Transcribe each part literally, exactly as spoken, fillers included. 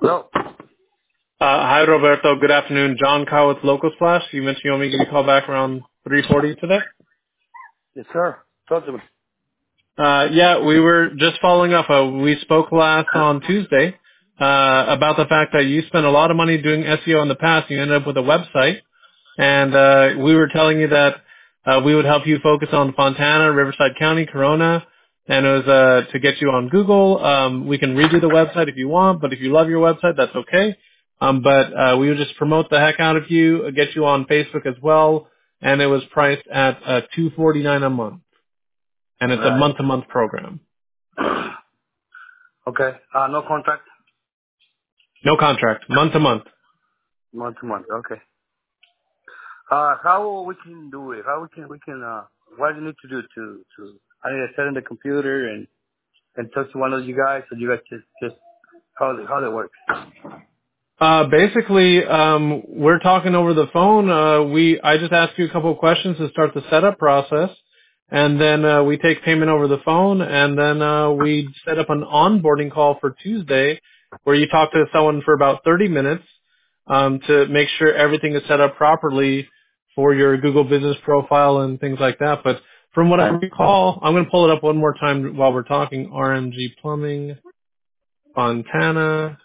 Hello. Uh, hi, Roberto. Good afternoon. John Cow with Local Splash. You mentioned you want me to give you a call back around three forty today? Yes, sir. Talk to me. Uh, yeah, we were just following up. Uh, we spoke last on Tuesday uh, about the fact that you spent a lot of money doing S E O in the past. You ended up with a website, and uh, we were telling you that uh, we would help you focus on Fontana, Riverside County, Corona, and it was uh, to get you on Google. Um, we can redo the website if you want, but if you love your website, that's okay. Um, but uh, we would just promote the heck out of you, uh, get you on Facebook as well, and it was priced at uh, two forty nine a month, and it's a Right. month to month program. Okay. Uh, no contract. No contract, month to month. Month to month. Okay. Uh, how we can do it? How we can we can uh, what do you need to do to to? I need to set in the computer and and talk to one of you guys, so you guys just just how how that works. Uh, basically, um, we're talking over the phone. Uh, we, I just ask you a couple of questions to start the setup process, and then uh, we take payment over the phone, and then uh, we set up an onboarding call for Tuesday, where you talk to someone for about thirty minutes um, to make sure everything is set up properly for your Google Business profile and things like that. But from what I recall, I'm going to pull it up one more time while we're talking. R M G Plumbing, Fontana.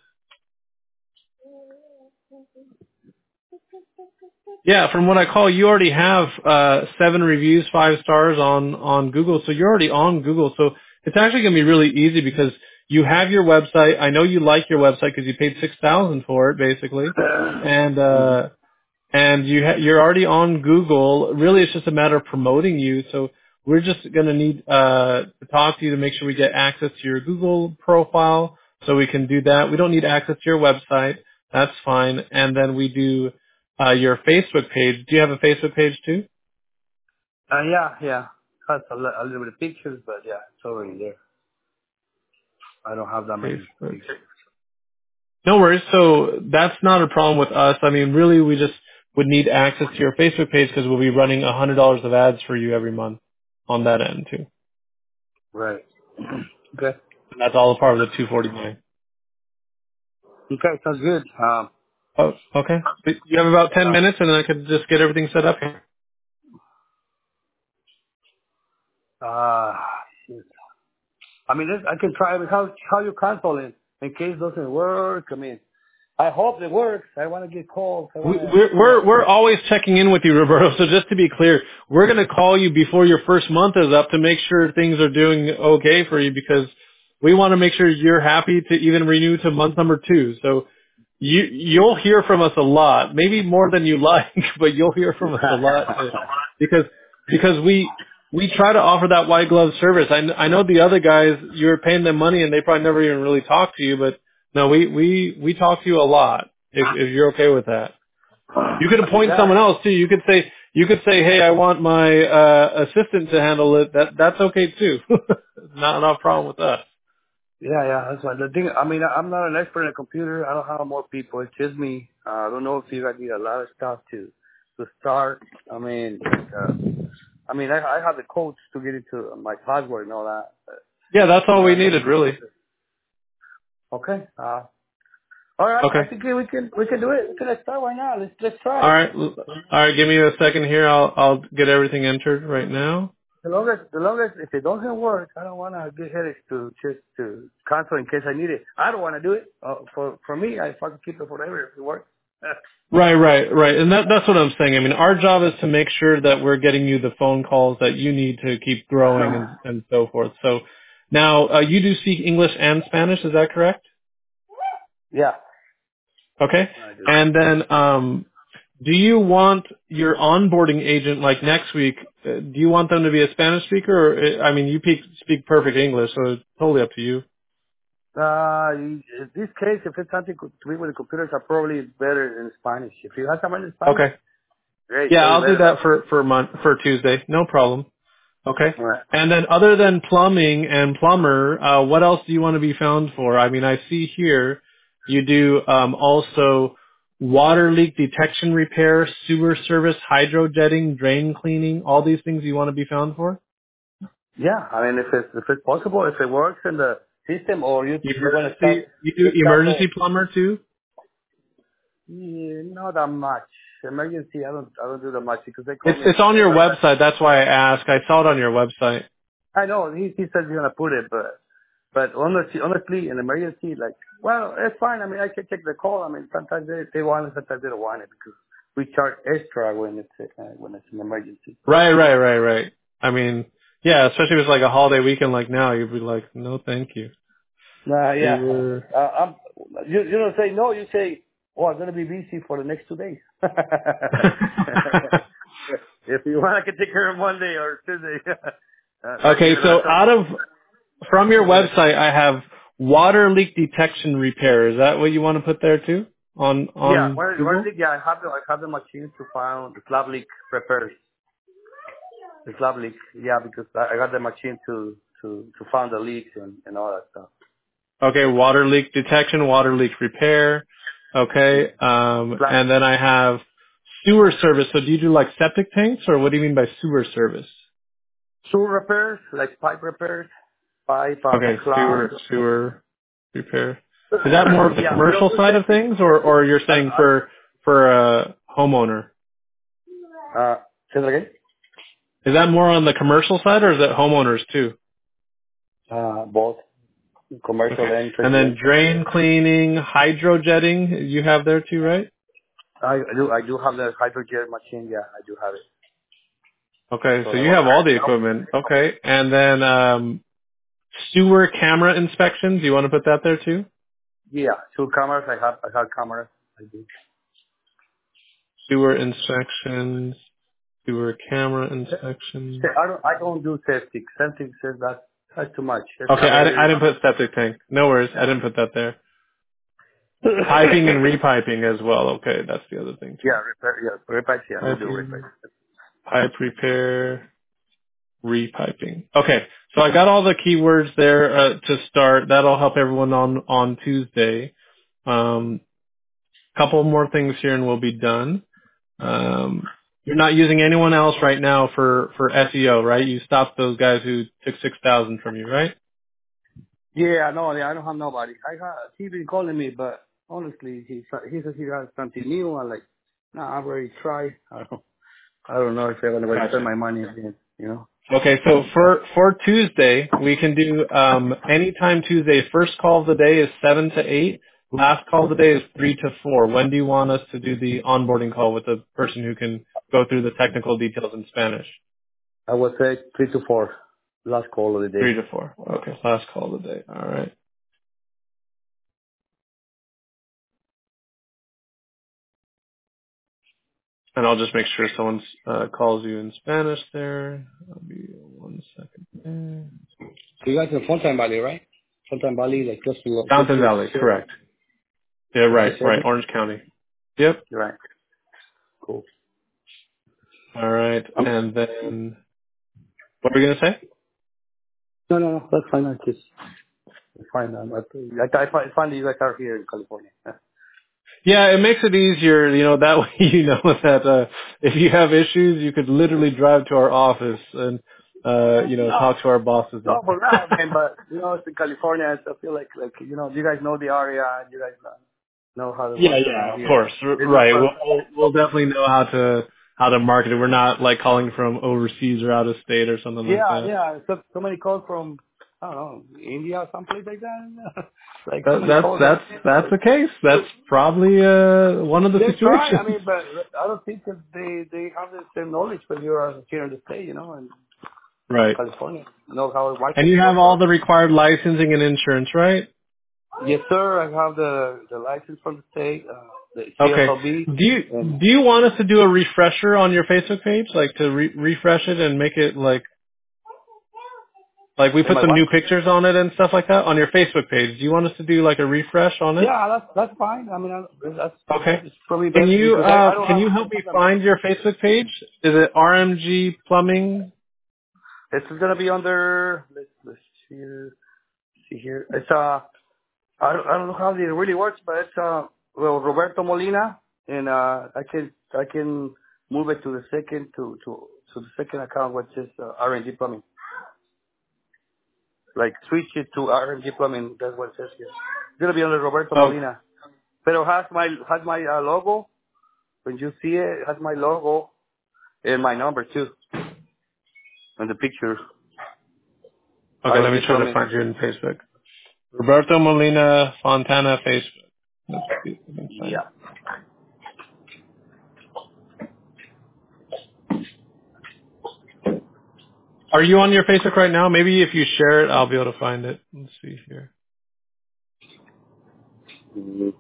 Yeah, from what I call, you already have uh, seven reviews, five stars on on Google, so you're already on Google. So it's actually going to be really easy because you have your website. I know you like your website because you paid six thousand for it, basically, and hmm uh, and you ha- you're already on Google. Really, it's just a matter of promoting you. So we're just going to need uh, to talk to you to make sure we get access to your Google profile, so we can do that. We don't need access to your website. That's fine. And then we do uh, your Facebook page. Do you have a Facebook page too? Uh, yeah, yeah. Has a, li- a little bit of pictures, but yeah, it's already there. I don't have that many Facebook. pictures. No worries. So that's not a problem with us. I mean, really, we just would need access to your Facebook page because we'll be running one hundred dollars of ads for you every month on that end too. Right. Okay. And that's all a part of the two forty-nine. Okay, sounds good. Um. Oh, okay. But you have about ten Uh, minutes, and then I could just get everything set up here. uh, I mean, this, I can try. I mean, how how you cancel it in case it doesn't work? I mean, I hope it works. I want to get calls. I We- want to, We're you know. we're we're always checking in with you, Roberto. So just to be clear, we're going to call you before your first month is up to make sure things are doing okay for you because we want to make sure you're happy to even renew to month number two. So you you'll hear from us a lot, maybe more than you like, but you'll hear from us a lot uh, because because we we try to offer that white glove service. I kn- I know the other guys, you're paying them money and they probably never even really talk to you, but no, we we we talk to you a lot if if you're okay with that. You could appoint yeah, someone else too. You could say you could say, "Hey, I want my uh assistant to handle it." That that's okay too. not not a problem with us. yeah, yeah. That's why the thing. I mean, I'm not an expert in a computer. I don't have more people. It's just me. Uh, I don't know if you guys need a lot of stuff to to start. I mean, like, uh, I mean, I, I have the codes to get into my password and all that. Yeah, that's all But, we uh, needed, really. okay. Uh, all right. Okay. I think we can we can do it. We can let's start right now. Let's let's try All it. right. l- All right. Give me a second here. I'll I'll get everything entered right now. The longest, the longest, if it doesn't work, I don't want to get headaches to just to cancel in case I need it. I don't want to do it. Uh, for for me, I fucking keep it forever if it works. Right, right, right. And that that's what I'm saying. I mean, our job is to make sure that we're getting you the phone calls that you need to keep growing and and so forth. So now uh, you do speak English and Spanish. Is that correct? yeah, Okay. I do. And then um do you want your onboarding agent, like next week, uh, do you want them to be a Spanish speaker? Or, uh, I mean, you speak, speak perfect English, so it's totally up to you. Uh, in this case, if it's something to do with the computers, are probably better in Spanish. If you have someone in Spanish, Okay. great, Yeah, probably I'll do better. that for, for month, for Tuesday. No problem. Okay. All right. And then other than plumbing and plumber, uh, what else do you want to be found for? I mean, I see here you do um, also water leak detection repair, sewer service, hydro jetting, drain cleaning, all these things you want to be found for? Yeah, I mean, if it's if it's possible, if it works and the system, or you you're gonna Emergency, start you do you start the emergency plumber too? yeah, not that much emergency. I don't I don't do that much because they call It's me. it's on your Sometimes. website. That's why I ask. I saw it on your website. I know he he says he's gonna put it, but but honestly, honestly, an emergency like well, it's fine. I mean, I can take the call. I mean, sometimes they they want it, sometimes they don't want it because we charge extra when it's uh, when it's an emergency. Right, right, right, right. I mean, yeah, especially if it's like a holiday weekend like now, you'd be like, no, thank you. Nah, yeah. Sewer. Uh, I'm, you, you don't say no, you say, oh, I'm going to be busy for the next two days. If you want, I can take care of Monday or Tuesday. uh, like Okay, you're going so to tell out of from your you're gonna, website, I have water leak detection repair. Is that what you want to put there too on yeah, on what, what Google? leak, yeah, I have the, I have the machine to find the slab leak repairs. The slab leak, yeah, because I, I got the machine to, to, to find the leaks and, and all that stuff. Okay, water leak detection, water leak repair. Okay, um, Slab, and then I have sewer service. So do you do like septic tanks, or what do you mean by sewer service? sewer repairs, like pipe repairs, pipe, uh, Okay, clogs. sewer sewer repair. Is that more of the Yeah, we don't commercial do side of septic. things, or or you're I, saying for for a homeowner? I, uh, say that again? Is that more on the commercial side, or is it homeowners too? Uh, both commercial Okay, and and then residential. drain cleaning, hydrojetting, you have there too, right? I do, I do have the hydrogen machine. Yeah, I do have it. Okay, So so that you one. have all the equipment. Okay, and then um, sewer camera inspections. You want to put that there too? Yeah, two cameras. I have, I have cameras. I do. Sewer inspections, sewer camera inspections. I don't, I don't do septic. Septic says that that's too much. It's Okay, not I, di- I very. didn't put septic tank. No worries, I didn't put that there. Piping and repiping as well. Okay, that's the other thing too. yeah, repair. Yeah, repair. Yeah, we do Piping, repair. pipe repair, repiping. Okay, so I got all the keywords there uh, to start. That'll help everyone on on Tuesday. Um, couple more things here and we'll be done. Um, you're not using anyone else right now for for S E O, right? You stopped those guys who took six thousand from you, right? Yeah, no, I don't have nobody. I got, he's been calling me, but honestly, he he says he got something new. I'm like, nah, I've already tried. I don't, I don't know if I'm gonna spend Gotcha. my money again. You know. Okay, so for for Tuesday, we can do um, anytime Tuesday. First call of the day is seven to eight. Last call of the day is three to four. When do you want us to do the onboarding call with the person who can go through the technical details in Spanish? I would say three to four. Last call of the Three day. to four. Okay, last call of the day. All right. And I'll just make sure someone uh, calls you in Spanish there. I'll be one second there. So you guys in Fountain Valley, right? Fountain Valley, like close to close Fountain to Valley, Sherman. correct. Yeah, Close to right, right. Sherman. Orange County. Yep. Right. Cool. All right. Um, And then, what were we going to say? no, no, no. That's fine. I just it's fine. Um, I, I, I find find you guys are here in California. Yeah, it makes it easier, you know, that way you know that uh, if you have issues, you could literally drive to our office and, uh, you know, no, talk to our bosses. no, for now, man. But you know, it's in California. So I feel like, like you know, you guys know the area. And you guys know know how it Yeah, works yeah, around of here. course. R- It's Right. We'll, not. we'll, we'll definitely know how to, how to market it. We're not like calling from overseas or out of state or something like Yeah, that. yeah. So, so many calls from, I don't know, India or someplace like that. Like so That, many that's, calls. that's, that's the case. That's probably, uh, one of the They try. I situations. mean, but I don't think that they they have the same knowledge when you're here in the state, you know, and Right. California. Know how And marketing you have works. all the required licensing and insurance, right? Yes, sir. I have the the license from the state, uh, the C S Okay. L B, Do you and do you want us to do a refresher on your Facebook page, like to re- refresh it and make it like like we and put my some wife. new pictures on it and stuff like that on your Facebook page? Do you want us to do like a refresh on it? Yeah, that's that's fine. I mean, I, that's Okay. it's probably Can better you because I, I uh don't can have you I help don't me have them. find your Facebook page? Is it R M G Plumbing? It's gonna be under. Let's let's see here. See here. It's uh. I don't, I don't know how it really works, but it's uh well Roberto Molina, and uh I can I can move it to the second to to to the second account, which is uh, R and G Plumbing. like switch it to R M G Plumbing. That's what it says here. It's gonna be under Roberto Oh, Molina. But it has my has my uh, logo. When you see it, it has my logo and my number too. And the picture. okay. Let R M G me try to Plumbing. find you in Facebook. Roberto Molina Fontana Facebook. Let's see if we can find it. Yeah. Are you on your Facebook right now? Maybe if you share it, I'll be able to find it. Let's see here. Mhm.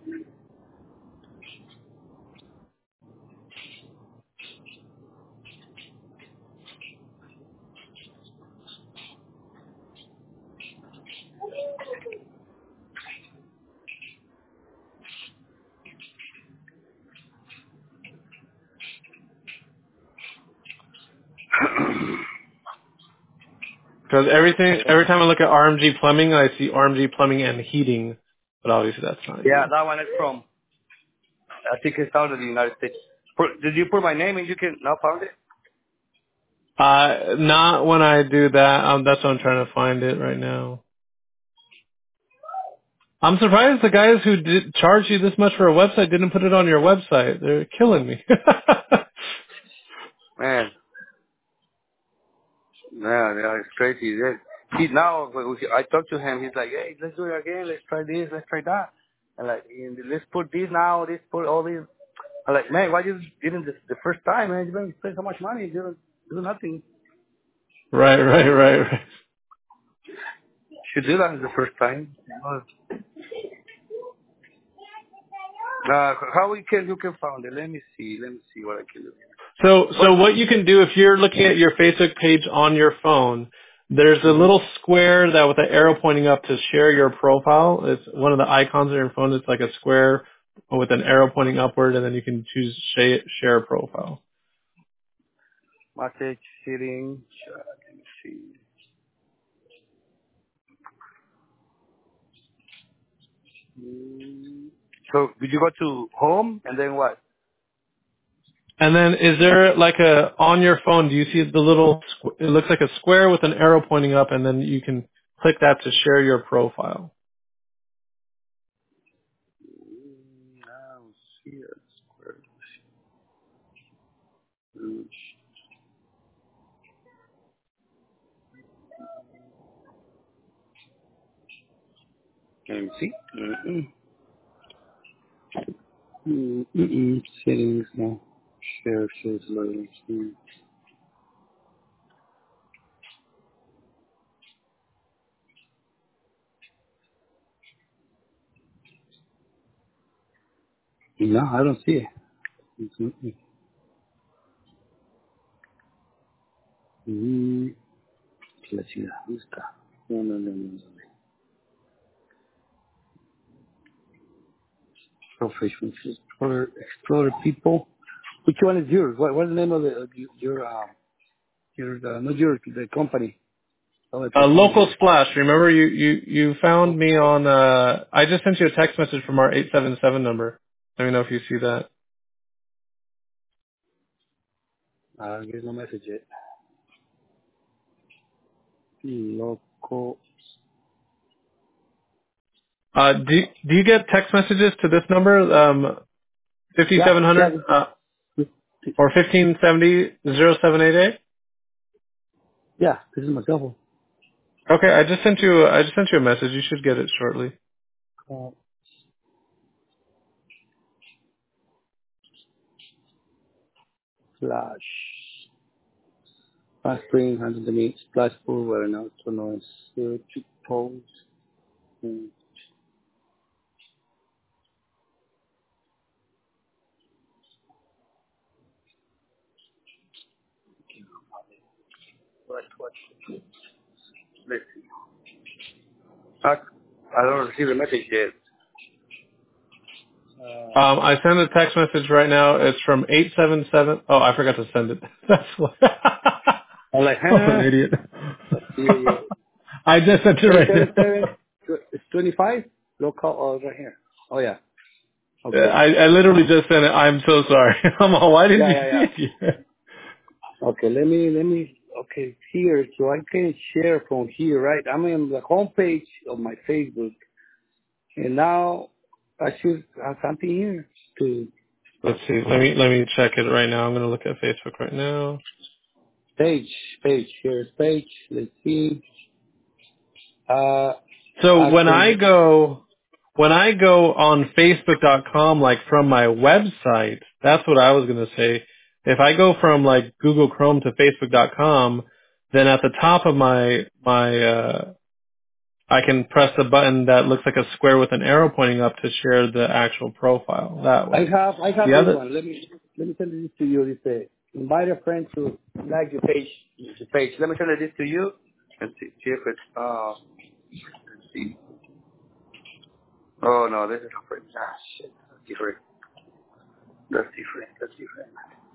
Because everything, every time I look at R M G Plumbing, I see R M G Plumbing and Heating, but obviously that's not Yeah, you. that one is from. I think it's out of the United States. Put, did you put my name and you can now found it? Uh, not when I do that. Um, that's why I'm trying to find it right now. I'm surprised the guys who did charge you this much for a website didn't put it on your website. They're killing me. Man, yeah, yeah, it's crazy. Yeah. He now, I talked to him. He's like, hey, let's do it again. Let's try this. Let's try that. And like, and let's put this now. Let's put all these. I'm like, man, why you didn't this the first time, man? You didn't spend so much money. You didn't do nothing. right, right, right, right. Should do that the first time. Uh, how we can you can find it? Let me see. Let me see what I can do. So, But so what you can do if you're looking at your Facebook page on your phone, there's a hmm little square that with the arrow pointing up to share your profile. It's one of the icons on your phone. It's like a square with an arrow pointing upward, and then you can choose share, share profile. message sitting. Uh, let me see. Mm. So did you go to home and then what? And then is there like a, on your phone, do you see the little, squ- it looks like a square with an arrow pointing up, and then you can click that to share your profile. Mm, I don't see it. Where is it? Mm. Let me see. Mm-mm. Mm-mm. Settings now. Share shows loading. Mm. No, I don't see it. Mm-mm. Mm. Let's see. ¿Dónde está? No, no, no, no, no. Professional Explorer, Explorer people. Which one is yours? What, what's the name of the of your, your um your uh, not yours, the company? Oh, I Uh, put local here. splash. Remember you, you, you found me on, uh, I just sent you a text message from our eight seven seven number. Let me know if you see that. Uh, there's no message yet. Local. Uh, do, do you get text messages to this number, um, Yeah, fifty-seven yeah. hundred, uh, This, or fifteen seventy oh seven eight eight? yeah, this is my double. Okay, I just sent you, I just sent you a message. You should get it shortly. Uh, Flash. Flash screen, handle the meat, splash pool, where now to noise, search, pose. Mm. What, what? Let's see. I, I don't receive the message yet. Uh, Um, I sent a text message right now. It's from eight seven seven. Oh, I forgot to send it. That's why. I'm like, I'm an huh? idiot. Yeah, yeah. I just sent it eight right seven now. seven. It's twenty-five? Local, oh, right here. Oh, yeah. Okay. I, I literally just sent it. I'm so sorry. I'm all, why didn't Yeah, you yeah, see yeah. it yet? Okay, let me, let me, is here, so I can share from here, right? I'm on the homepage of my Facebook, and now I should have something here to Let's see. Let me let me check it right now. I'm going to look at Facebook right now. page, page. Here's page. Let's see. Uh, So when I actually, go when I go on Facebook dot com, like from my website, that's what I was going to say. If I go from like Google Chrome to Facebook dot com, then at the top of my my uh, I can press the button that looks like a square with an arrow pointing up to share the actual profile that I way. have, I have The this other, one. Let me, let me send this to you. This uh, invite a friend to like your page, your page. Let me send this to you and see, see if it's, uh, let's see. Oh no, this is different. Ah, shit. That's different. That's different. That's different.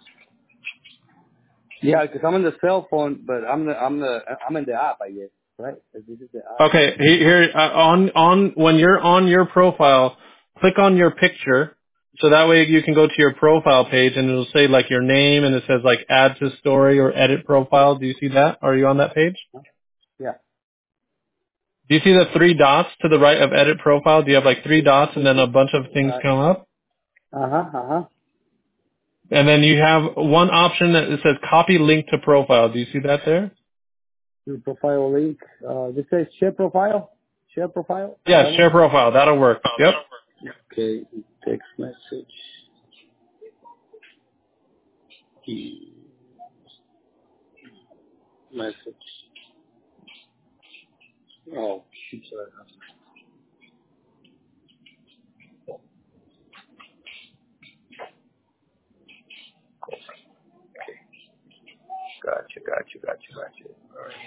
Yeah, because I'm on the cell phone, but I'm the, I'm the, I'm in the app, I guess, right? This is the app. okay, he- here uh, on on when you're on your profile, click on your picture, so that way you can go to your profile page and it'll say like your name and it says like add to story or edit profile. Do you see that? Are you on that page? Yeah. Do you see the three dots to the right of edit profile? Do you have like three dots and then a bunch of things Uh come up? huh. Uh huh. And then you have one option that it says copy link to profile. Do you see that there? Your profile link. Uh, this says share profile. Share profile. That Yeah, one. share profile. That'll work. Yep. Okay. Text message. Hmm. Message. Oh, shoot. Sorry. Gotcha. Gotcha. Gotcha. Gotcha. All right.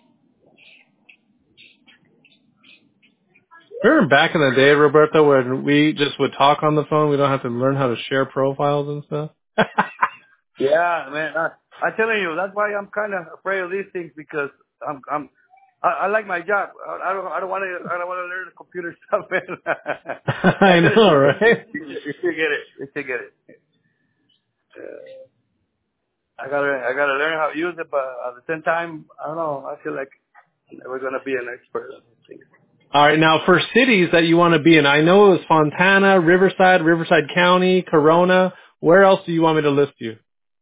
Remember back in the day, Roberto, when we just would talk on the phone, we don't have to learn how to share profiles and stuff? Yeah, man. I, I'm telling you, that's why I'm kind of afraid of these things because I'm, I'm, I, I like my job. I, I don't, I don't want to, I don't want to learn the computer stuff, man. I I did it know, to right? you. You should get it. You should get it. Uh, I gotta, I gotta learn how to use it, but at the same time, I don't know. I feel like I'm never gonna be an expert on these things. All right, now for cities that you want to be in, I know it was Fontana, Riverside, Riverside County, Corona. Where else do you want me to list you?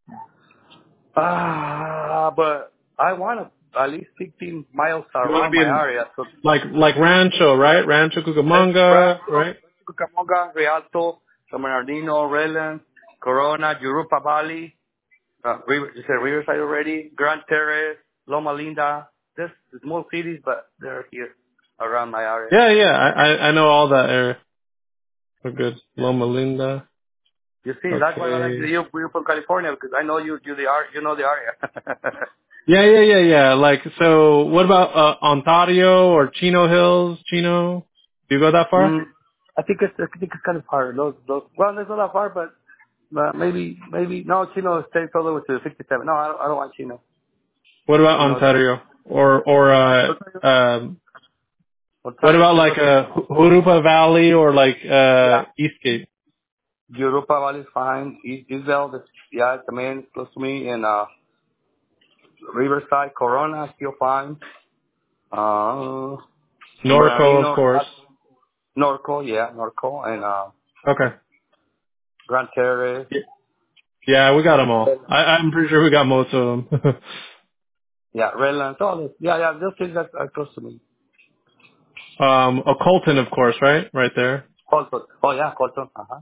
Ah, but I want to at least fifteen miles You want to around be my in area. So like like Rancho, right? Rancho Cucamonga, Rancho, right? Cucamonga, Rialto, San Bernardino, Redlands, Corona, Jurupa Valley, uh, River, you said Riverside already, Grand Terrace, Loma Linda. There's small cities, but they're here around my area. Yeah, yeah, I I I know all that area. We're good. Yeah. Loma Linda. You see, that's why I like Okay. you. You're from California because I know you. You the art. You know the area. Yeah, yeah, yeah, yeah. Like, so what about uh, Ontario or Chino Hills? Chino? Do you go that far? mm, I think it's. I think it's kind of far. Those. Those. Well, it's not that far, but uh, maybe. Maybe no. Chino stays all the way to sixty-seven. No, I don't. I don't want Chino. What about Chino. That. Ontario? Or, or, uh, um, what Ontario about is like, okay. uh, Jurupa Valley or like, uh, Yeah. Eastgate? Europa Valley is fine. East Isabel, that's, yeah, it's the main, it's close to me. And, uh, Riverside, Corona, still fine. Uh, San Norco, of Bernardino, course. Norco, yeah, Norco, and, uh, Okay. Grand Terrace. Y- Yeah, we got them all. I, I'm pretty sure we got most of them. Yeah, Redlands, all this. Yeah, yeah, those things that are close to me. um, a Colton, of course, right? Right there. Colton. Oh, yeah, Colton. Uh-huh.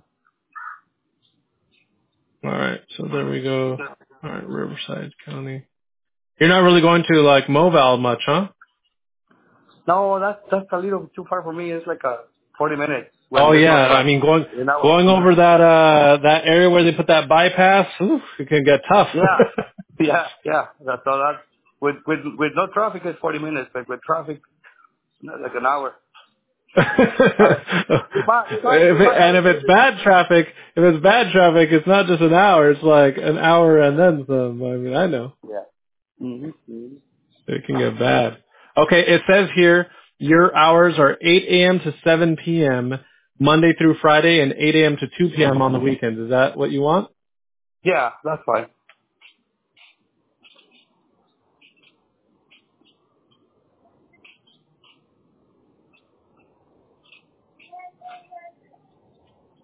All right. So there we go. All right. Riverside County. You're not really going to like Mobile much, huh? No, that's, that's a little too far for me. It's like a forty minutes when Oh there's no yeah, I traffic. mean going You know? going over that uh that area where they put that bypass, oof, it can get tough. Yeah, yeah, yeah. That's all that. With, with, with no traffic, it's forty minutes, but with traffic, like an hour. Uh, if I, if I, if if it, I and gotta if say it's this, bad traffic, if it's bad traffic, it's not just an hour; it's like an hour and then some. I mean, I know yeah. Mm-hmm. Mm-hmm. it can get bad. Okay, it says here your hours are eight a.m. to seven p.m. Monday through Friday, and eight a.m. to two p.m. on the weekends. Is that what you want? Yeah, that's fine.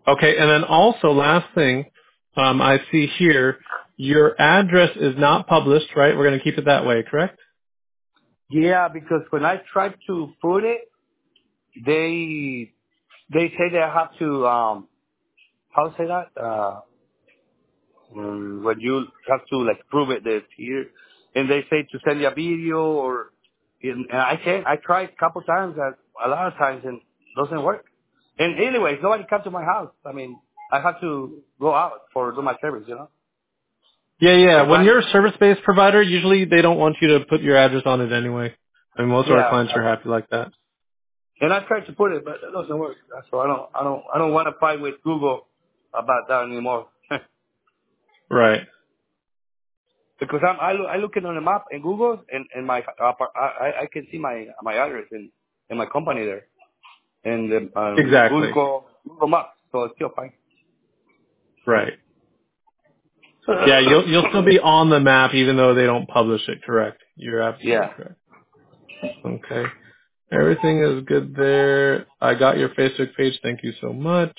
Okay, and then also last thing, um, I see here, your address is not published, right? We're going to keep it that way, correct? Yeah, because when I tried to put it, they they say that I have to um how to say that uh um, when you have to like prove it that here, and they say to send you a video or and I can't. I tried a couple times, uh, a lot of times, and it doesn't work. And anyways, nobody comes to my house. I mean, I have to go out for do my service, you know. Yeah, yeah. The When client, you're a service-based provider, usually they don't want you to put your address on it anyway. I mean, most of our yeah. clients are happy like that. And I tried to put it, but it doesn't work. So I don't, I don't, I don't want to fight with Google about that anymore. Right. Because I'm, I look, I look it on the map in Google, and and my, uh, I, I can see my my address and and my company there, and um, um, Exactly. Google Google Maps, so it's still fine. Right. Yeah, you'll you'll still be on the map even though they don't publish it, correct? You're absolutely Yeah. correct. Okay. Everything is good there. I got your Facebook page. Thank you so much.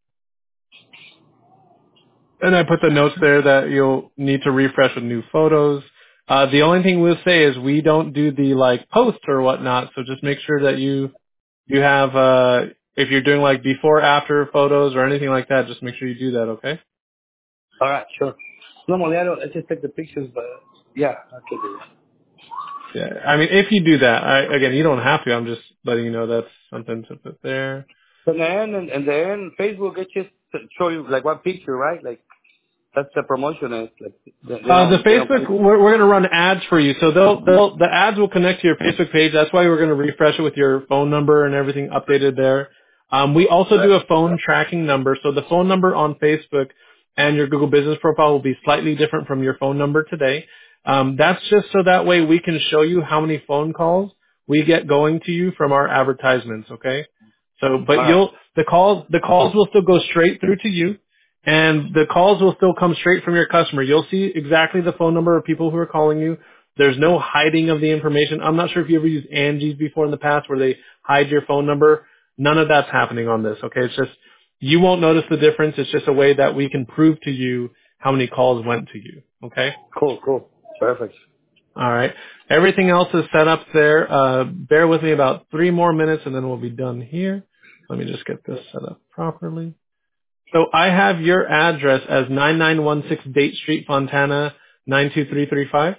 And I put the notes there that you'll need to refresh with new photos. Uh, the only thing we'll say is we don't do the like post or whatnot. So just make sure that you, you have, uh, if you're doing like before, after photos or anything like that, just make sure you do that. Okay. All right, sure. Normally I don't. I just take the pictures, but yeah, I can do that. Yeah. I mean, if you do that, I, again, you don't have to. I'm just letting you know that's something to put there. So then, and, and then Facebook it just show you like one picture, right? Like that's the promotion. Is like they, they Uh, the don't they don't Facebook, put. we're, we're going to run ads for you. So they'll, they'll, the ads will connect to your Facebook page. That's why we're going to refresh it with your phone number and everything updated there. Um, we also do a phone tracking number. So the phone number on Facebook and your Google Business profile will be slightly different from your phone number today. Um, that's just so that way we can show you how many phone calls we get going to you from our advertisements. Okay. So, All but right. you'll, the calls, the calls will still go straight through to you. And the calls will still come straight from your customer. You'll see exactly the phone number of people who are calling you. There's no hiding of the information. I'm not sure if you ever used Angie's before in the past where they hide your phone number. None of that's happening on this, okay? It's just, you won't notice the difference. It's just a way that we can prove to you how many calls went to you, okay? Cool. Cool. Perfect. All right. Everything else is set up there. Uh, bear with me about three more minutes and then we'll be done here. Let me just get this set up properly. So I have your address as nine nine one six Date Street, Fontana, nine two three three five.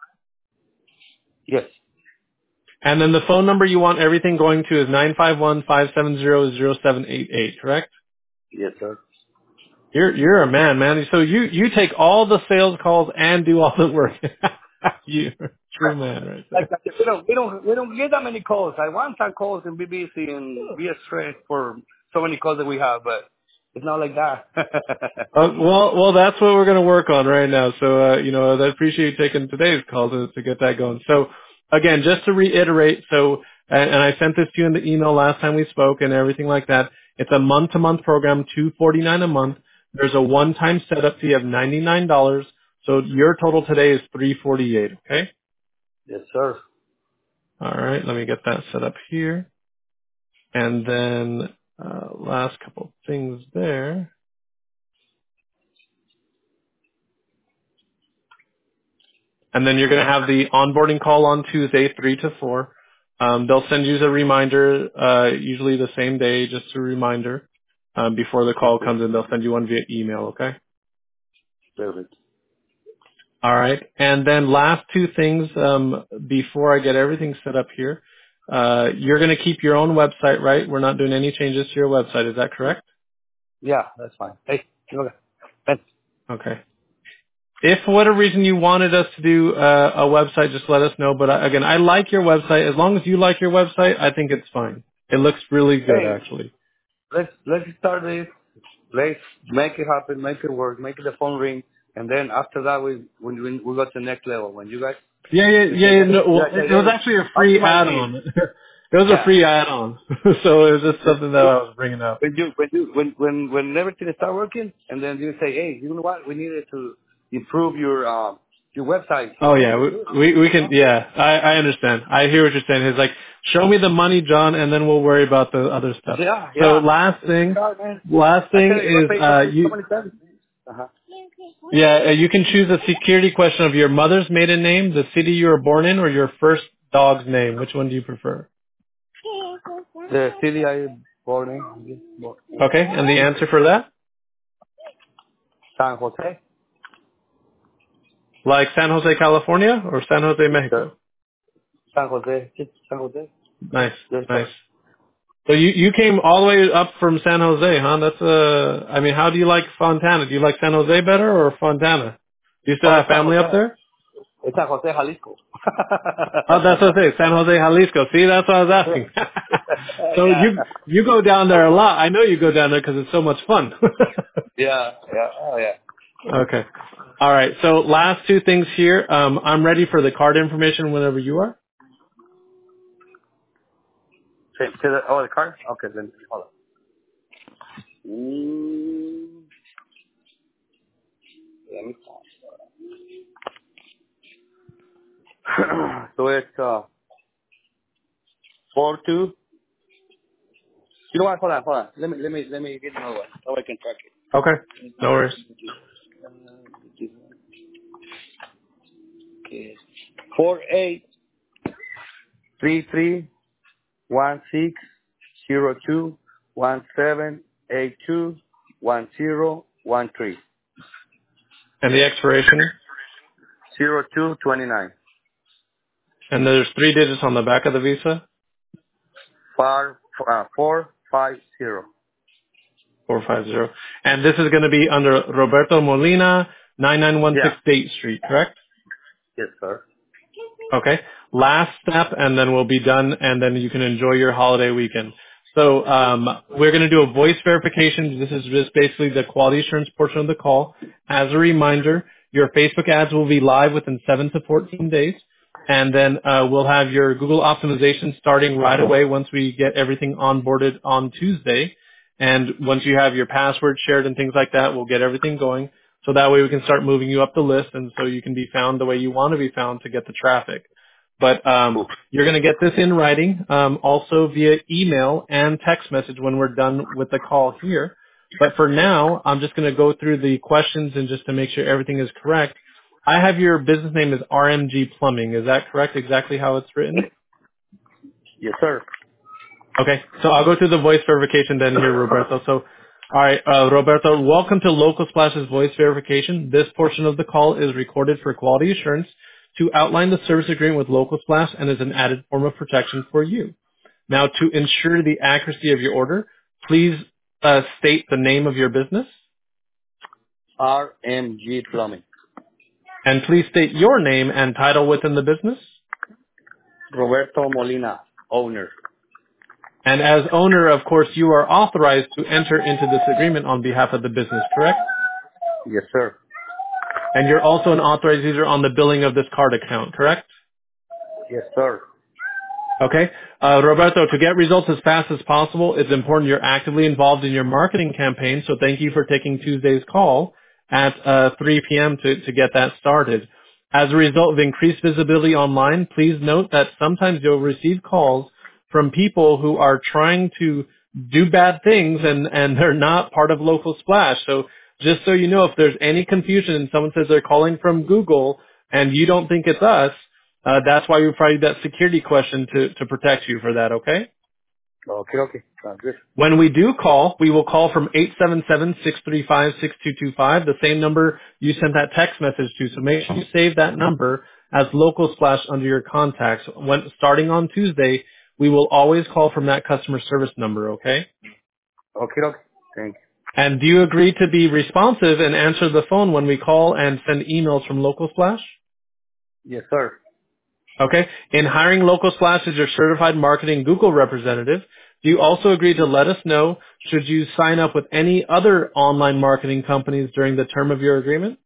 Yes. And then the phone number you want everything going to is nine five one, five seven zero, zero seven eight eight, correct? Yes, sir. You're, you're a man, man. So you, you take all the sales calls and do all the work. You're a true man right Like there. that. We don't we don't we don't get that many calls. I want some calls and be busy and be stressed for so many calls that we have, but it's not like that. Uh, well, well, that's what we're going to work on right now. So, uh, you know, I appreciate you taking today's call to, to get that going. So, again, just to reiterate, so, and, and I sent this to you in the email last time we spoke and everything like that. It's a month-to-month program, two forty-nine a month. There's a one-time setup fee of ninety-nine dollars. So your total today is three forty-eight. Okay. Yes, sir. All right. Let me get that set up here, and then uh, last couple things there. And then you're going to have the onboarding call on Tuesday, three to four. Um, they'll send you a reminder, uh, usually the same day, just a reminder. Um, before the call Okay. comes in, they'll send you one via email, okay? Perfect. All right. And then last two things, um, before I get everything set up here. Uh, you're going to keep your own website, right? We're not doing any changes to your website. Is that correct? Yeah, that's fine. Hey, okay. Thanks. Okay. If for whatever reason you wanted us to do uh, a website, just let us know. But uh, again, I like your website. As long as you like your website, I think it's fine. It looks really good, Hey, actually. let's let's start this. Let's make it happen, make it work, make the phone ring, and then after that we we we we go to the next level. When you guys Yeah, yeah, we yeah. say, yeah hey, no, you well, guys say, it, it was hey, actually a what's free my name? add-on. It was a Yeah. free add-on, so it was just something that I was bringing up. When you when you when when when everything start working, and then you say, hey, you know what? We needed to improve your um your website. Oh yeah, we, we we can. Yeah, I I understand. I hear what you're saying. It's like, show me the money, John, and then we'll worry about the other stuff. Yeah, So yeah. last thing, God, man. last I thing tell you, I is pay, I uh pay so you many times. Uh-huh. yeah uh, you can choose a security question of your mother's maiden name, the city you were born in, or your first dog's name. Which one do you prefer? The city I born in, Okay, and the answer for that, San Jose. like San Jose, California, or San Jose, Yes, sir. Mexico. San Jose. Yes, San Jose. Nice, Yes, nice. sir. So you you came all the way up from San Jose, huh? That's uh, I mean, how do you like Fontana? Do you like San Jose better or Fontana? Do you still Oh, have it's San family up Jose. there? It's San Jose, Jalisco. Oh, that's what I say, San Jose, Jalisco. See, that's what I was asking. So yeah. you you go down there a lot. I know you go down there because it's so much fun. Yeah, yeah, oh yeah. Okay. All right. So last two things here. Um, I'm ready for the card information whenever you are. Say, say the, oh, the card? Okay, then hold on. Mm, let me find. So it's uh four two. You know what? Hold on, hold on. Let me let me let me get another one so I can track Okay. No worries. it. Okay. Four eight three three one six zero two one seven eight two one zero one three And the expiration. zero two twenty nine. And there's three digits on the back of the Visa. Four uh, four five zero. four five zero. And this is going to be under Roberto Molina, nine nine one Yeah. six Date Street, correct? Yes, sir. Okay. Last step, and then we'll be done, and then you can enjoy your holiday weekend. So um, we're going to do a voice verification. This is just basically the quality assurance portion of the call. As a reminder, your Facebook ads will be live within seven to fourteen days, and then uh, we'll have your Google optimization starting right away once we get everything onboarded on Tuesday. And once you have your password shared and things like that, we'll get everything going. So that way we can start moving you up the list, and so you can be found the way you want to be found to get the traffic. But um, Cool. you're going to get this in writing, um, also via email and text message when we're done with the call here. But for now, I'm just going to go through the questions and just to make sure everything is correct. I have your business name as R M G Plumbing. Is that correct? Exactly how it's written? Yes, sir. Okay, so I'll go through the voice verification then here, Roberto. So, all right, uh, Roberto, welcome to Local Splash's voice verification. This portion of the call is recorded for quality assurance to outline the service agreement with Local Splash and is an added form of protection for you. Now, to ensure the accuracy of your order, please uh, state the name of your business, R M G Plumbing. and please state your name and title within the business. Roberto Molina, owner. And as owner, of course, you are authorized to enter into this agreement on behalf of the business, correct? Yes, sir. And you're also an authorized user on the billing of this card account, correct? Yes, sir. Okay. Uh, Roberto, to get results as fast as possible, it's important you're actively involved in your marketing campaign, so thank you for taking Tuesday's call at uh, three p.m. To, to get that started. As a result of increased visibility online, please note that sometimes you'll receive calls from people who are trying to do bad things and, and they're not part of Local Splash. So just so you know, if there's any confusion and someone says they're calling from Google and you don't think it's us, uh, that's why we provided that security question to, to protect you for that, okay? Okay, okay. Sounds good. When we do call, we will call from eight seven seven, six three five, six two two five, the same number you sent that text message to. So make sure you save that number as Local Splash under your contacts. When starting on Tuesday, we will always call from that customer service number, okay? Okay, okay. Thank And do you agree to be responsive and answer the phone when we call and send emails from Local Splash? you. Yes, sir. Okay. In hiring Local Splash as your certified marketing Google representative, do you also agree to let us know should you sign up with any other online marketing companies during the term of your agreement?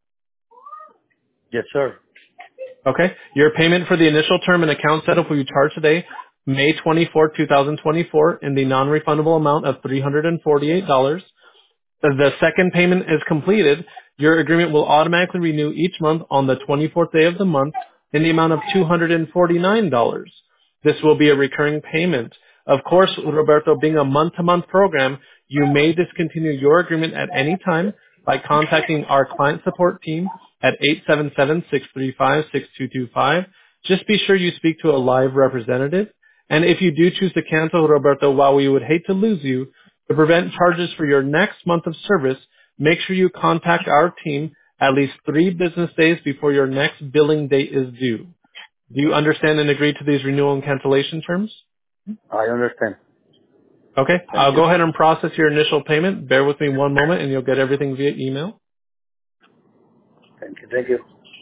Yes, sir. Okay. Your payment for the initial term and account setup will be charged today, May twenty-fourth, twenty twenty-four, in the non-refundable amount of three hundred forty-eight dollars. The second payment is completed, your agreement will automatically renew each month on the twenty-fourth day of the month in the amount of two hundred forty-nine dollars. This will be a recurring payment. Of course, Roberto, being a month-to-month program, you may discontinue your agreement at any time by contacting our client support team at eight seven seven, six three five, six two two five. Just be sure you speak to a live representative. And if you do choose to cancel, Roberto, while we would hate to lose you, to prevent charges for your next month of service, make sure you contact our team at least three business days before your next billing date is due. Do you understand and agree to these renewal and cancellation terms? I understand. Okay, Thank I'll you. go ahead and process your initial payment. Bear with me one moment and you'll get everything via email. Thank you. Thank you.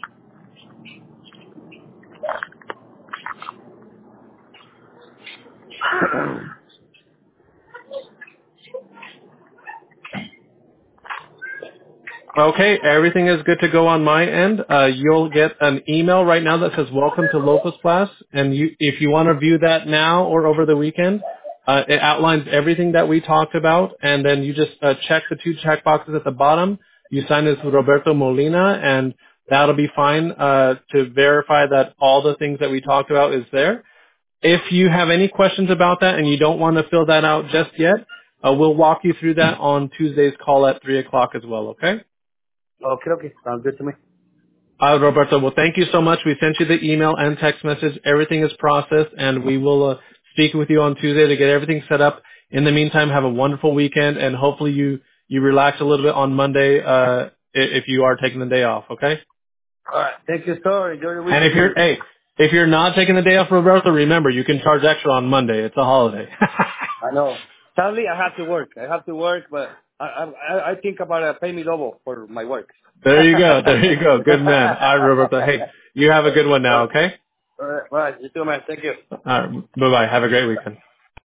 Okay, everything is good to go on my end. Uh, you'll get an email right now that says welcome to Locus Class, and you, if you want to view that now or over the weekend, uh, it outlines everything that we talked about, and then you just uh, check the two check boxes at the bottom. You sign as Roberto Molina, and that'll be fine uh, to verify that all the things that we talked about is there. If you have any questions about that and you don't want to fill that out just yet, uh, we'll walk you through that on Tuesday's call at three o'clock as well, okay? Okay, okay. Sounds good to me. Uh, Roberto, well, thank you so much. We sent you the email and text message. Everything is processed, and we will uh, speak with you on Tuesday to get everything set up. In the meantime, have a wonderful weekend, and hopefully you, you relax a little bit on Monday uh, i- if you are taking the day off, okay? All right. Thank you, sir. Enjoy the And if weekend you're, too. hey, if you're not taking the day off, Roberto, remember, you can charge extra on Monday. It's a holiday. I know. Sadly, I have to work. I have to work, but I I, I think about uh, pay me double for my work. There you go. There you go. Good man. All right, Roberto. Hey, you have a good one All now, right. okay? All right. All right. You too, man. Thank you. All right. Bye-bye. Have a great weekend.